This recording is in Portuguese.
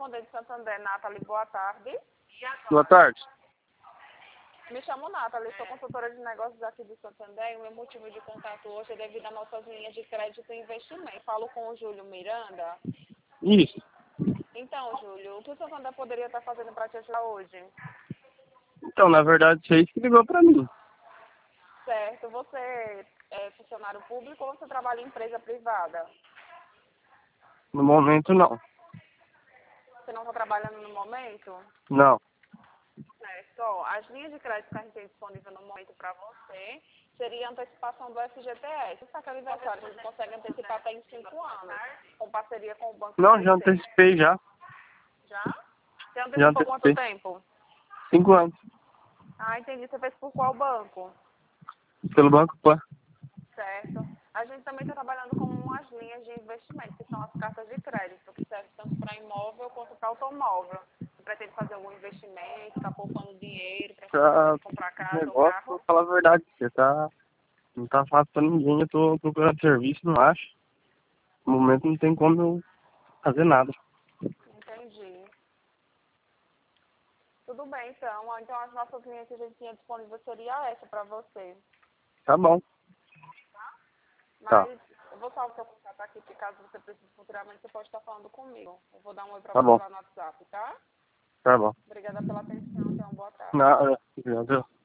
Correspondente Santander, Nathalie, boa tarde. Boa tarde. Me chamo Nathalie, sou consultora de negócios aqui do Santander e o meu motivo de contato hoje é devido às nossas linhas de crédito e investimento. Falo com o Júlio Miranda. Isso. Então, Júlio, o que o Santander poderia estar fazendo para te ajudar hoje? Então, na verdade, você que ligou pra mim. Certo, você é funcionário público ou você trabalha em empresa privada? No momento, não. Você não está trabalhando no momento? Não. Certo. Ó, as linhas de crédito que a gente tem disponível no momento para você seria a antecipação do FGTS. Isso é aquele aniversário que a gente consegue antecipar até em 5 anos, com parceria com o Banco Não, já ABC. antecipei já. Já? Você Já antecipou quanto antecipei. tempo? 5 anos. Ah, entendi. Você fez por qual banco? Pelo Banco Pan. Certo. A gente também está trabalhando com umas linhas de investimento, que são as cartas de crédito, que servem tanto para imóvel quanto para automóvel. Você pretende fazer algum investimento, está poupando dinheiro para Tá, comprar esse casa ou negócio, vou carro? falar a verdade, você tá... Não tá fácil pra ninguém, eu tô procurando serviço, não acho. No momento não tem como eu fazer nada. Entendi. Tudo bem, então. Então as nossas linhas que a gente tinha disponível seria essa para você. Tá bom. Tá. Mas eu vou salvar o seu contato aqui, porque caso você precise futuramente, você pode estar falando comigo. Eu vou dar um oi para Tá você bom. lá no WhatsApp, tá? Tá bom. Obrigada pela atenção, então boa tarde. Não, obrigado.